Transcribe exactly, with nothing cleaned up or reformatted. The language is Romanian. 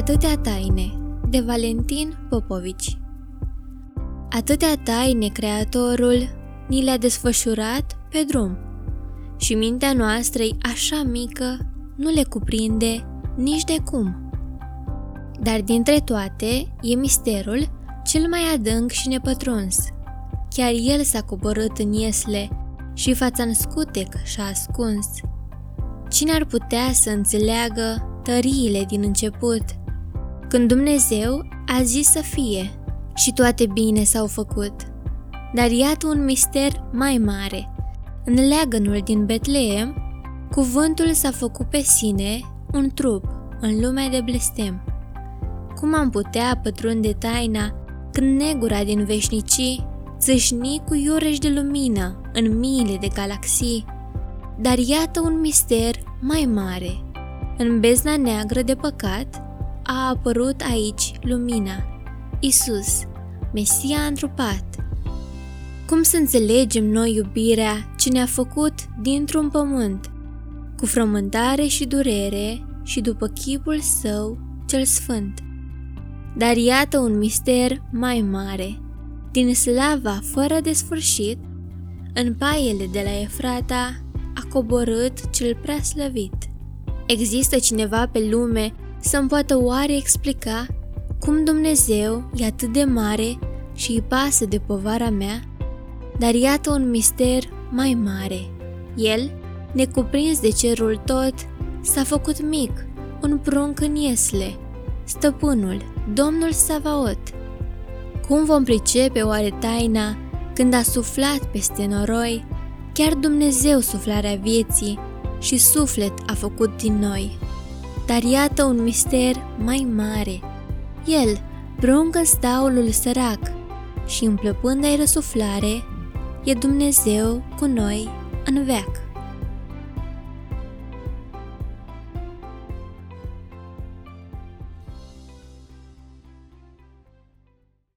Atâtea taine, de Valentin Popovici. Atâtea taine Creatorul ni le-a desfășurat pe drum și mintea noastră-i așa mică, nu le cuprinde nici de cum. Dar dintre toate e misterul cel mai adânc și nepătruns. Chiar el s-a coborât în iesle și fața în scutec și-a ascuns. Cine ar putea să înțeleagă tăriile din început, când Dumnezeu a zis să fie și toate bine s-au făcut? Dar iată un mister mai mare. În leagănul din Betleem, cuvântul s-a făcut pe sine un trup în lumea de blestem. Cum am putea pătrunde taina când negura din veșnicii țâșni cu iureși de lumină în miile de galaxii? Dar iată un mister mai mare. În bezna neagră de păcat a apărut aici lumina, Isus, Mesia întrupat. Cum să înțelegem noi iubirea ce ne-a făcut dintr-un pământ, cu frământare și durere și după chipul său cel sfânt? Dar iată un mister mai mare. Din slava fără de sfârșit, în paiele de la Efrata a coborât cel prea slăvit. Există cineva pe lume să-mi poată oare explica cum Dumnezeu e atât de mare și îi pasă de povara mea? Dar iată un mister mai mare. El, necuprins de cerul tot, s-a făcut mic, un prunc în iesle, Stăpânul, Domnul Savaot. Cum vom pricepe oare taina când a suflat peste noroi, chiar Dumnezeu suflarea vieții și suflet a făcut din noi? Dar iată un mister mai mare. El, prunc în staulul sărac și împlăpând-ai răsuflare, e Dumnezeu cu noi în veac.